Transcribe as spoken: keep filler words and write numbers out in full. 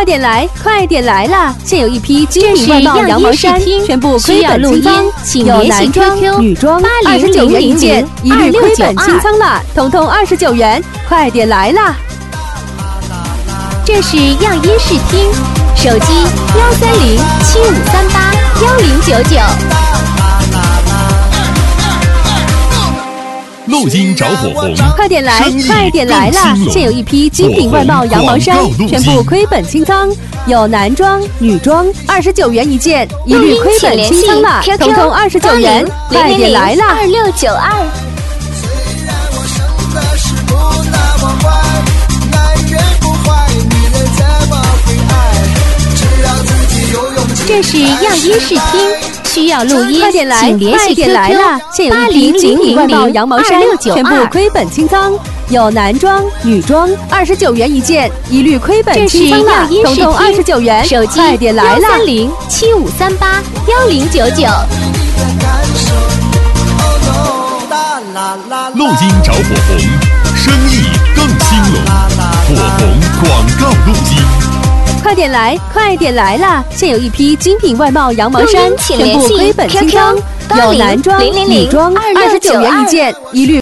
快点来，快点来啦！现有一批精品外贸羊毛衫，全部亏本清仓，有男装、女装，二十九元一件，一律亏本清仓啦，通通二十九元，快点来啦！ 这是样衣视听，手机幺三零七五三八幺零九九。 录音找火红， 快点来，快点来啦！现有一批精品外贸羊毛衫，全部亏本清仓，有男装、女装，二十九元一件，一律亏本清仓啦，通通二十九元，快点来啦！ 二六九二。这是样衣视听，需要录音， 快点来， 请联系 Q Q 八零零零外贸羊毛衫，全部亏本清仓，有男装、女装，二十九元一件，一律亏本清仓啦，通通二十九元， 手机快点来啦！ 三零七五三八幺零九九。 录音找火红，生意更兴隆，火红广告录音。 快点来，快点来啦！现有一批精品外贸羊毛衫，全部亏本清仓，有男装、女装，二十九元一件，一律。